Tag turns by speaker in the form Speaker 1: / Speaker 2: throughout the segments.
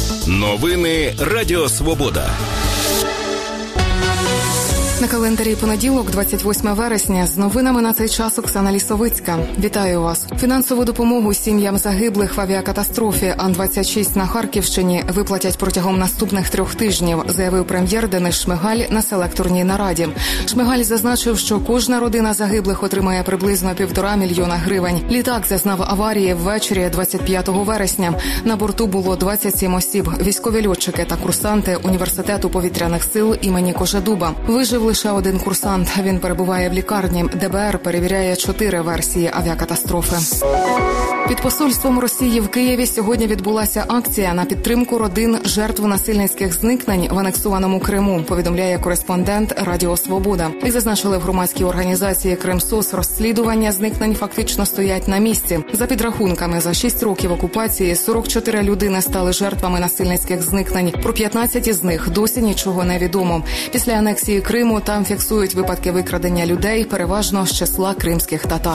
Speaker 1: Новини Радіо Свобода.
Speaker 2: На календарі понеділок, 28 вересня. З новинами на цей час Оксана Лісовицька. Вітаю вас. Фінансову допомогу сім'ям загиблих в авіакатастрофі Ан-26 на Харківщині виплатять протягом наступних 3 тижнів, заявив прем'єр Денис Шмигаль на селекторній нараді. Шмигаль зазначив, що кожна родина загиблих отримає приблизно 1,5 мільйона гривень. Літак зазнав аварії ввечері 25 вересня. На борту було 27 осіб, військові льотчики та курсанти Університету повітряних сил імені Кожедуба. Вижив лише один курсант. Він перебуває в лікарні. ДБР перевіряє 4 версії авіакатастрофи. Під посольством Росії в Києві сьогодні відбулася акція на підтримку родин жертв насильницьких зникнень в анексованому Криму, повідомляє кореспондент Радіо Свобода. Як зазначили в громадській організації «Кримсос», розслідування зникнень фактично стоять на місці. За підрахунками, за 6 років окупації 44 людини стали жертвами насильницьких зникнень. Про 15 із них досі нічого не відомо. Після анексії Криму там фіксують випадки викрадення людей, переважно з числа кримських татар.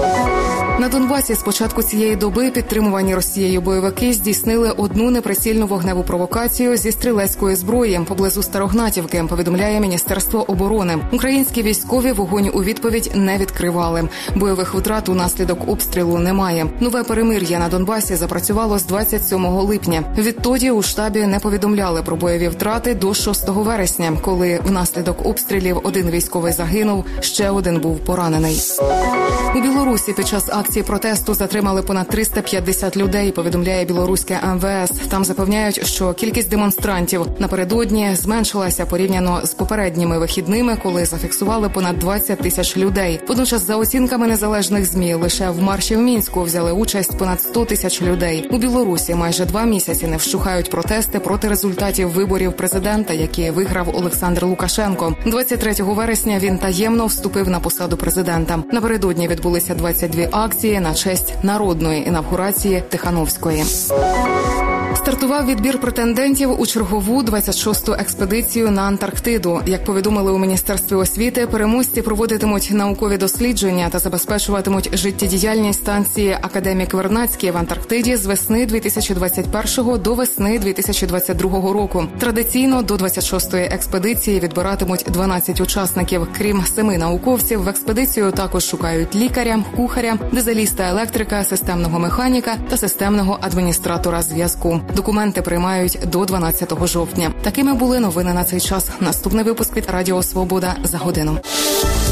Speaker 2: На Донбасі з початку цієї доби підтримувані Росією бойовики здійснили одну неприцільну вогневу провокацію зі стрілецької зброї поблизу Старогнатівки, повідомляє Міністерство оборони. Українські військові вогонь у відповідь не відкривали. Бойових втрат унаслідок обстрілу немає. Нове перемир'я на Донбасі запрацювало з 27 липня. Відтоді у штабі не повідомляли про бойові втрати до 6 вересня, коли внаслідок обстрілів один військовий загинув, ще один був поранений. У Білорусі під час акції протесту затримали понад 350 людей, повідомляє білоруське МВС. Там запевняють, що кількість демонстрантів напередодні зменшилася порівняно з попередніми вихідними, коли зафіксували понад 20 тисяч людей. Водночас, за оцінками незалежних ЗМІ, лише в марші в Мінську взяли участь понад 100 тисяч людей. У Білорусі майже 2 місяці не вщухають протести проти результатів виборів президента, які виграв Олександр Лукашенко. 23 вересня він таємно вступив на посаду президента. Напередодні відбулися 22 акції на честь народної інавгурації Тихановської. Стартував відбір претендентів у чергову 26-ту експедицію на Антарктиду. Як повідомили у Міністерстві освіти, переможці проводитимуть наукові дослідження та забезпечуватимуть життєдіяльність станції «Академік Вернадський» в Антарктиді з весни 2021 до весни 2022 року. Традиційно до 26-ї експедиції відбиратимуть 12 учасників. Крім 7 науковців, в експедицію також шукають лікаря, кухаря, дизеліста-електрика, системного механіка та системного адміністратора зв'язку. Документи приймають до 12 жовтня. Такими були новини на цей час. Наступний випуск від Радіо Свобода за годину.